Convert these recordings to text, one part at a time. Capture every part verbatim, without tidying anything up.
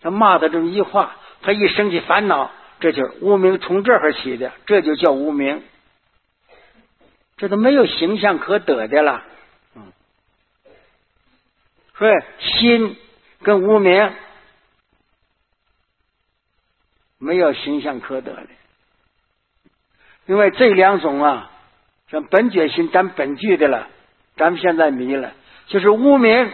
他骂他这么一话，他一生气烦恼，这就是无明从这儿起的，这就叫无明，这都没有形象可得的了。嗯，所以心跟无明没有形象可得的，因为这两种啊，像本觉心咱本具的了，咱们现在迷了，就是无明，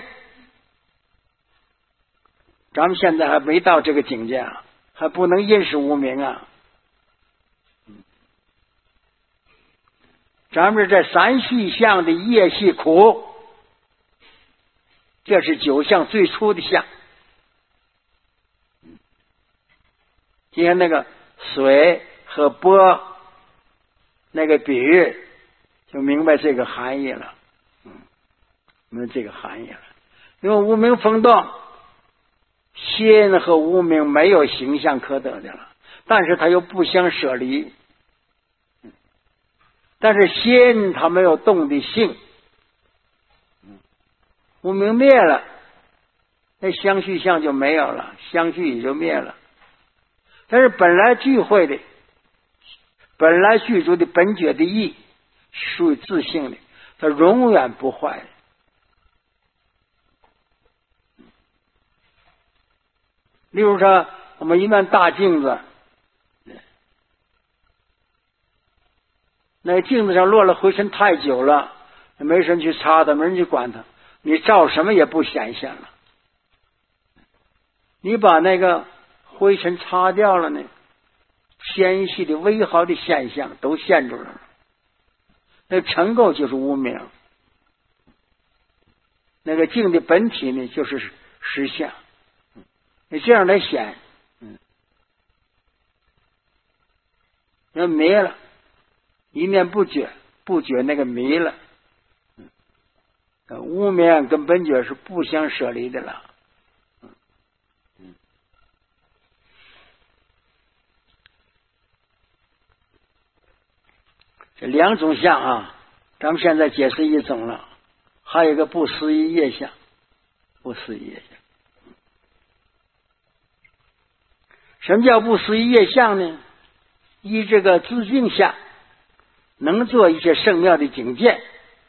咱们现在还没到这个境界啊，还不能认识无明啊。咱们这三细相的业系苦，这是九相最初的相。今天那个水和波那个比喻，就明白这个含义了。嗯，明白这个含义了。因为无明风动，心和无明没有形象可得的了，但是它又不相舍离。但是心它没有动的性，无明灭了，那相续相就没有了，相续也就灭了。但是本来聚会的，本来具足的本觉的义，属于自性的，它永远不坏。例如说，我们一面大镜子，那镜子上落了灰尘太久了，没人去擦它，没人去管它，你照什么也不显现了。你把那个灰尘擦掉了呢，纤细的微毫的现象都现出来了。那尘垢就是无明，那个镜的本体呢就是实相。你这样来显，嗯，那没了，一念不觉，不觉那个迷了。嗯，无明跟本觉是不相舍离的了。嗯，这两种相啊，咱们现在解释一种了，还有一个不思议业相，不思议业相。什么叫不思议业相呢？依这个自净相，能做一些圣妙的境界。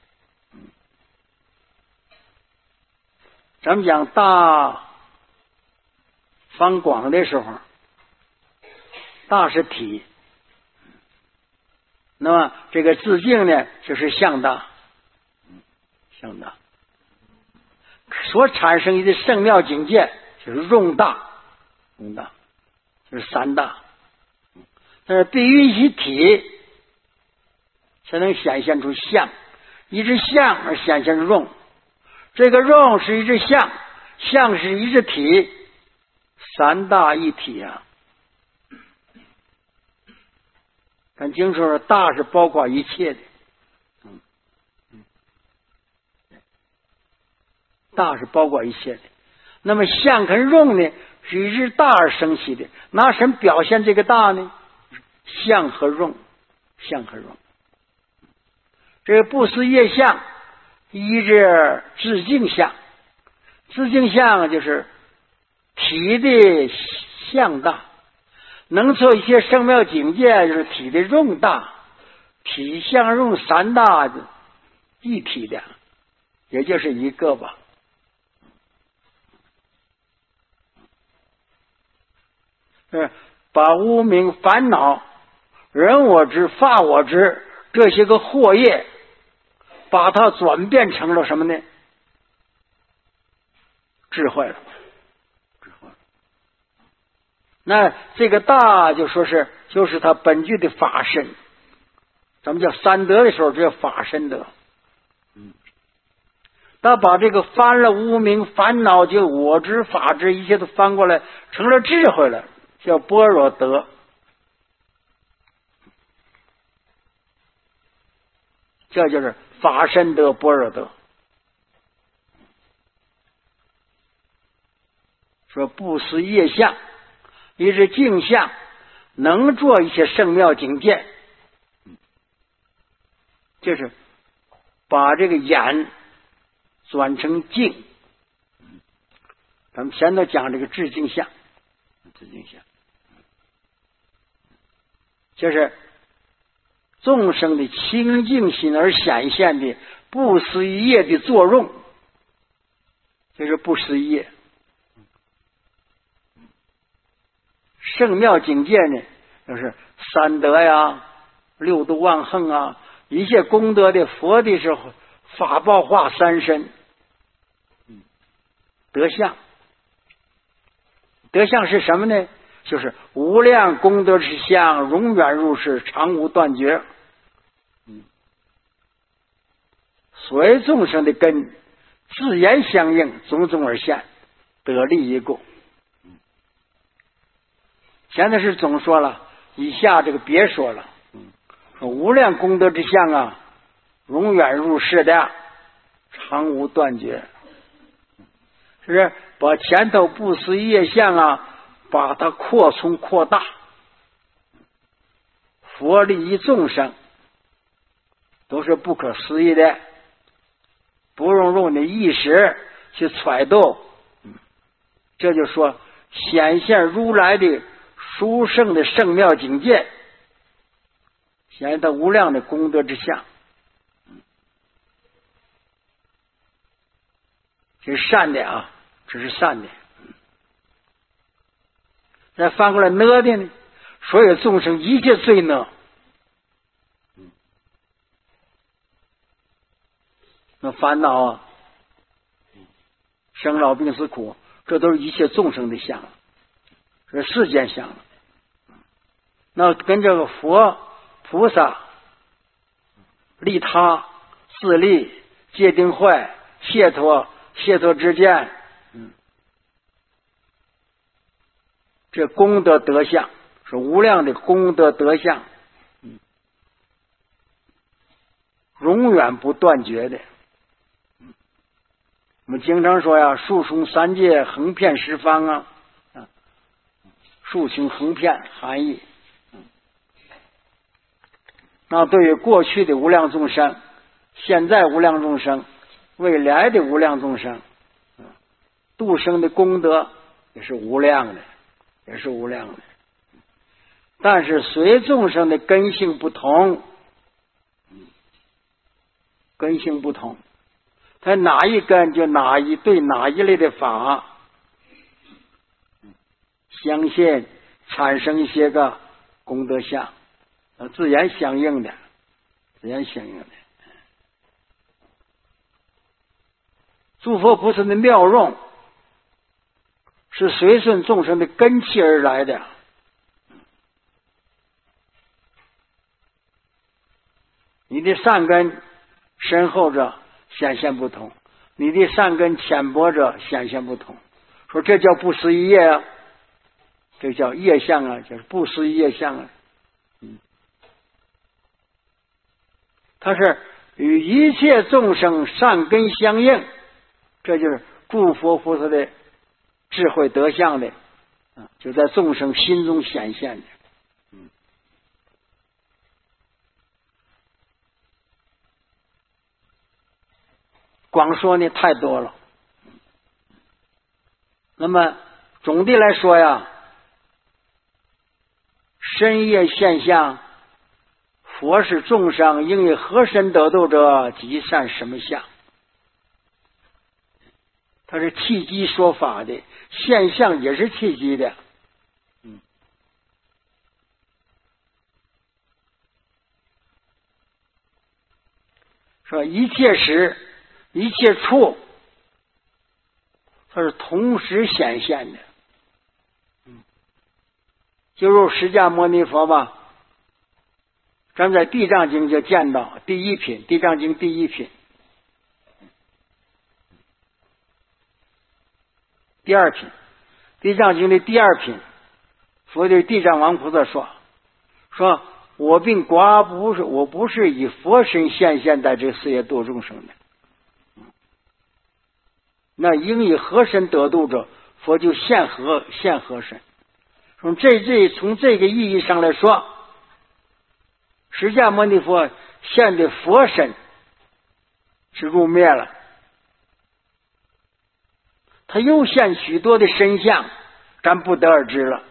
咱们讲大方广的时候，大是体，那么这个自净呢，就是相大，相大所产生的圣妙境界就是用大，用大就是三大。但是必须一体，才能显现出相，一只相而显现出用。这个用是一只相，相是一只体，三大一体啊。看经说大是包括一切的，嗯嗯，大是包括一切的。那么相跟用呢，是一只大而生起的，拿什么表现这个大呢？相和用，相和用。这个不思业相，依着自净相，自净相就是体的相大，能做一些圣妙境界，就是体的用大，体相用三大的一体的，也就是一个吧。是把无明烦恼、人我执、法我执这些个惑业，把它转变成了什么呢？智慧了，智慧了。那这个大就说是就是他本具的法身，咱们叫三德的时候，这叫法身德。嗯，他把这个翻了无明烦恼，就我执、法执，一切都翻过来，成了智慧了。叫般若德，这就是法身德、般若德。说不思业相，一是净相，能做一些圣妙境界，就是把这个眼转成净。咱们前头讲这个智净相， 自净相，就是众生的清净心而显现的不思议业的作用，就是不思议业。圣妙境界呢，就是三德呀、六度万恒啊，一切功德的佛的是法报化三身，德相。德相是什么呢？就是无量功德之相，永远入世，常无断绝。所谓众生的根，自然相应，种种而现，得利益故。现在是总说了，以下这个别说了。说无量功德之相啊，永远入世的，常无断绝。是不是把前头不思议业相啊，把它扩充扩大？佛利益众生，都是不可思议的，不用用你意识去揣度。这就说显现如来的殊胜的圣妙境界，显现他无量的功德之相。这是善的啊，这是善的。再翻过来恶的呢，所有众生一切罪恶，那烦恼啊，生老病死苦，这都是一切众生的相，是世间相。那跟这个佛菩萨利他、自利、戒定慧、解脱、解脱之见，嗯，这功德德相是无量的功德德相，嗯，永远不断绝的。我们经常说呀，树从三界，横遍十方啊，啊，树从横遍含义。那对于过去的无量众生，现在无量众生，未来的无量众生，度生的功德也是无量的，也是无量的。但是随众生的根性不同，根性不同，他哪一根就哪一对哪一类的法，相信产生一些个功德相，自然相应的，自然相应的。诸佛菩萨的妙用是随顺众生的根气而来的。你的善根深厚者显现不同，你的善根浅薄者显现不同。说这叫不思议业啊，这叫业相啊，就是不思议业相啊。嗯，它是与一切众生善根相应，这就是诸佛菩萨的智慧德相的，啊，就在众生心中显现的。嗯，光说呢太多了。那么总的来说呀，深业现象，佛是众生应以何身得度者，即善什么相？它是契机说法的，现象也是契机的。嗯，说一切时一切处，它是同时显现的。嗯，就如释迦牟尼佛吧，咱在地藏经就见到第一品，地藏经第一品。第二品，地藏经的第二品，佛对地藏王菩萨说：“说我并寡不是，我不是以佛身现现在这世界度众生的。那应以何身得度者，佛就现何现何身。从这这从这个意义上来说，释迦牟尼佛现的佛身是入灭了。”他又现许多的身相咱不得而知了，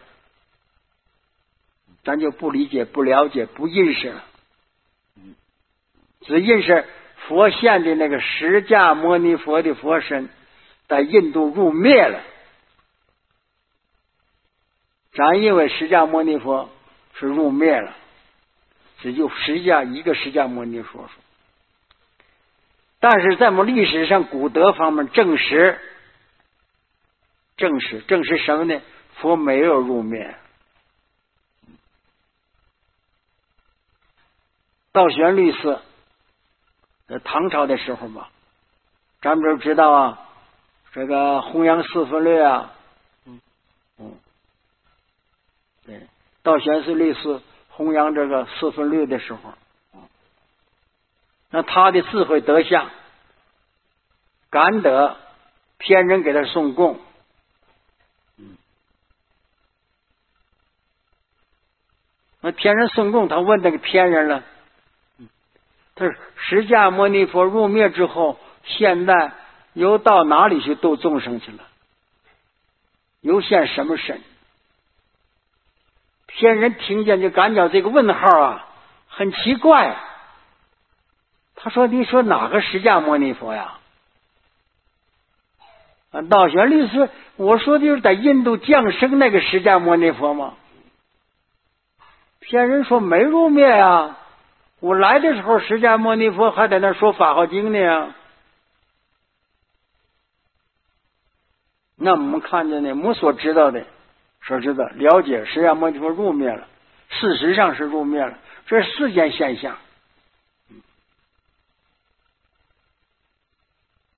咱就不理解、不了解、不认识了。只认识佛现的那个释迦牟尼佛的佛身在印度入灭了。咱认为释迦牟尼佛是入灭了，只有释迦一个释迦牟尼佛说。但是在我们历史上古德方面证实，证实证实什么呢？佛没有入灭。道玄律师在唐朝的时候吧，咱们都知道啊，这个弘扬四分律啊，嗯嗯，对，道玄是律师弘扬这个四分律的时候，那他的智慧德相，感得天人给他送供，嗯，那天人送供，他问那个天人了。他说释迦牟尼佛入灭之后，现在又到哪里去度众生去了？又现什么身？天人听见就感觉这个问号啊，很奇怪。他说：“你说哪个释迦牟尼佛呀？”啊，道玄律师，我说的就是在印度降生那个释迦牟尼佛吗？天人说没入灭啊。我来的时候，释迦牟尼佛还在那说法华经呢。那我们看见呢，我们所知道的，所知道了解释迦牟尼佛入灭了，事实上是入灭了，这是世间现象。